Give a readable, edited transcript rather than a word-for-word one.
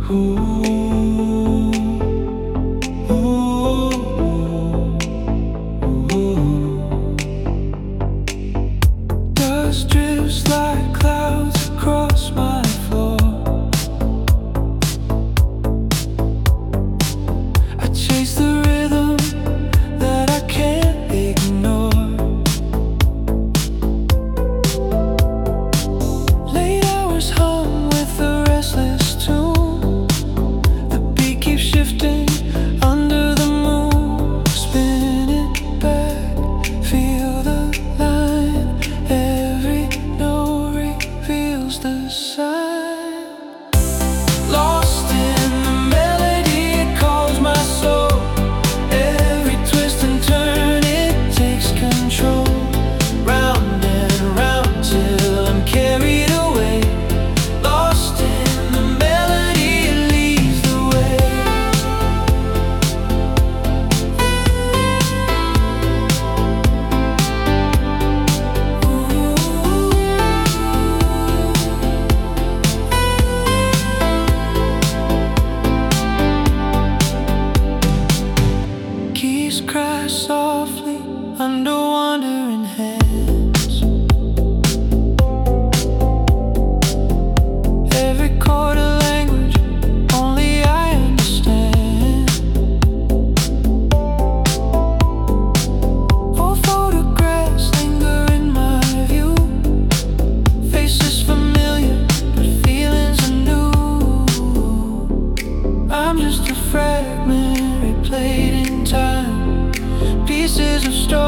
Ooh, ooh, ooh. Dust drifts like clouds across my floor. I chase the rhythm that I can't ignore. Late hours hum with a restless tune. The beat keeps shifting under the moon. Spin it back, feel the line. Every note reveals the sign. Lost in the melody, it calls my soul. Every twist and turn, it takes control. Round and round till I'm carried away. Lost in the melody, it leads the way. Keys crash softly under wandering hands. Every chord a language only I understand. Old photographs linger in my view. Faces familiar, but feelings are new. I'm just a fragment replayed in time. Pieces of story